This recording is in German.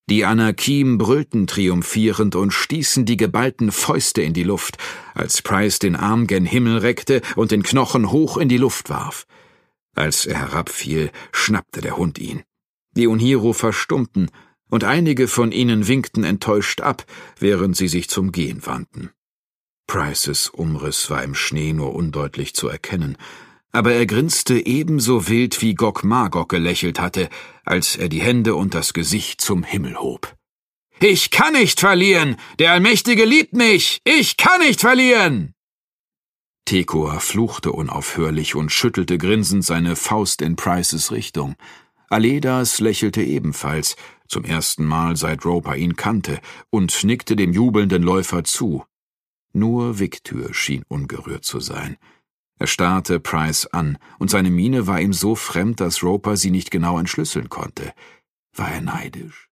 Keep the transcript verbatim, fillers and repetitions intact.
Die Anakim brüllten triumphierend und stießen die geballten Fäuste in die Luft, als Pryce den Arm gen Himmel reckte und den Knochen hoch in die Luft warf. Als er herabfiel, schnappte der Hund ihn. Die Unhiro verstummten, und einige von ihnen winkten enttäuscht ab, während sie sich zum Gehen wandten. Pryces Umriss war im Schnee nur undeutlich zu erkennen, aber er grinste ebenso wild, wie Gog Magog gelächelt hatte, als er die Hände und das Gesicht zum Himmel hob. »Ich kann nicht verlieren! Der Allmächtige liebt mich! Ich kann nicht verlieren!« Tekoa fluchte unaufhörlich und schüttelte grinsend seine Faust in Pryces Richtung. Aledas lächelte ebenfalls, zum ersten Mal seit Roper ihn kannte, und nickte dem jubelnden Läufer zu. Nur Victor schien ungerührt zu sein. Er starrte Pryce an, und seine Miene war ihm so fremd, dass Roper sie nicht genau entschlüsseln konnte. War er neidisch?